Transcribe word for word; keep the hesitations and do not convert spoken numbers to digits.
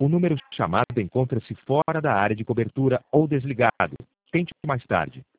O número chamado encontra-se fora da área de cobertura ou desligado. Tente mais tarde.